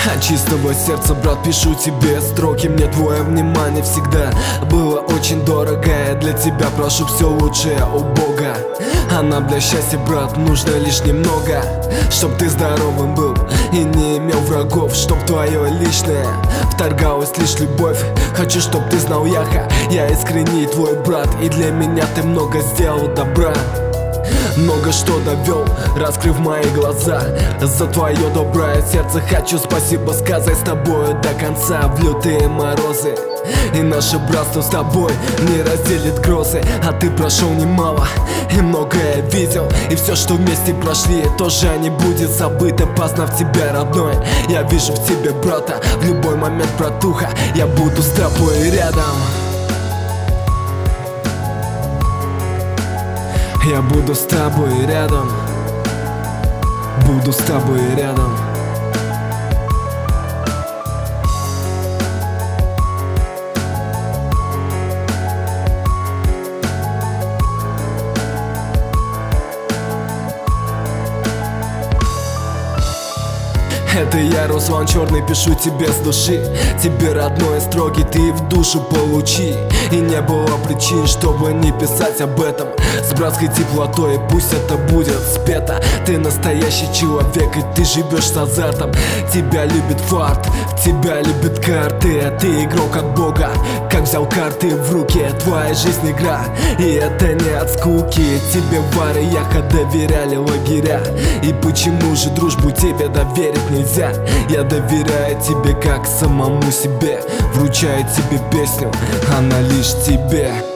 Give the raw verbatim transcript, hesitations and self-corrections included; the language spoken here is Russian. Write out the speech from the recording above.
От чистого сердца, брат, пишу тебе строки. Мне твое внимание всегда было очень дорого. Я для тебя прошу все лучшее у Бога. А нам для счастья, брат, нужно лишь немного. Чтоб ты здоровым был и не имел врагов. Чтоб в твое личное вторгалась лишь любовь. Хочу, чтоб ты знал, Яха, я искренний твой брат. И для меня ты много сделал добра. Много что довел, раскрыв мои глаза. За твое доброе сердце хочу спасибо сказать. С тобою до конца в лютые морозы. И наше братство с тобой не разделит грозы. А ты прошел немало и многое видел. И все, что вместе прошли, тоже не будет забыто. Познав тебя, родной, я вижу в тебе брата. В любой момент, братуха, я буду с тобой рядом. Я буду с тобой рядом. Буду с тобой рядом. Это я, Руслан Черный, пишу тебе с души. Тебе, родной, строки ты в душу получи. И не было причин, чтобы не писать об этом с братской теплотой, пусть это будет спето. Ты настоящий человек, и ты живешь с азартом. Тебя любит фарт, тебя любят карты. А ты игрок от Бога, как взял карты в руки. Твоя жизнь игра, и это не от скуки. Тебе Варя и Яха доверяли лагеря. И почему же дружбу тебе доверить нельзя? Я доверяю тебе как самому себе. Вручаю тебе песню, она лишь тебе.